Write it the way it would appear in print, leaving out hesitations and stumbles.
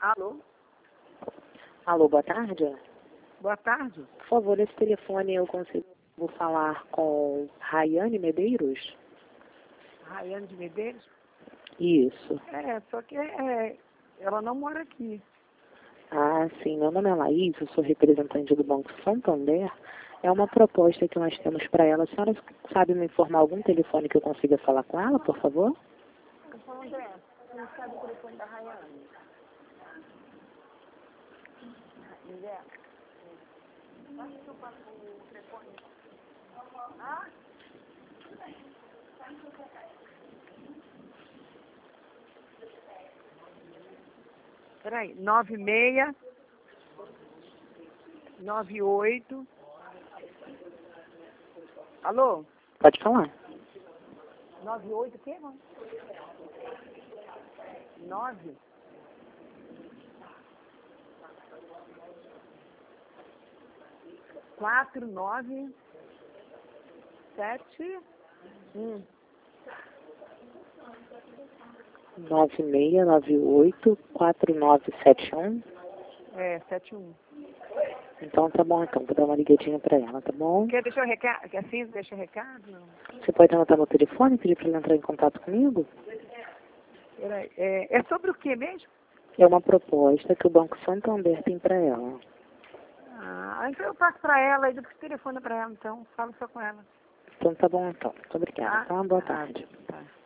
Alô? Alô, boa tarde. Boa tarde. Por favor, esse telefone eu consigo falar com Rayane Medeiros? Rayane de Medeiros? Isso. Só que ela não mora aqui. Ah, sim. Meu nome é Laís, eu sou representante do Banco Santander. É uma proposta que nós temos para ela. A senhora sabe me informar algum telefone que eu consiga falar com ela, por favor? Então, André, você não sabe o telefone da Rayane? André, passa o telefone. Ah? Peraí, 9698. Alô? Pode falar. 98 o quê, mano? 9? Quatro, 9, 7, 1. 9698-4971. 7-1. Então tá bom, então. Vou dar uma ligadinha para ela, tá bom? Quer deixar o recado? Quer assim, deixa o recado? Não. Você pode anotar meu telefone e pedir para ele entrar em contato comigo? Peraí, é sobre o que mesmo? É uma proposta que o Banco Santander tem para ela. Ah, então eu passo para ela e depois telefone para ela, então. Falo só com ela. Então tá bom, então. Muito obrigada, tá? Boa tarde. Tá.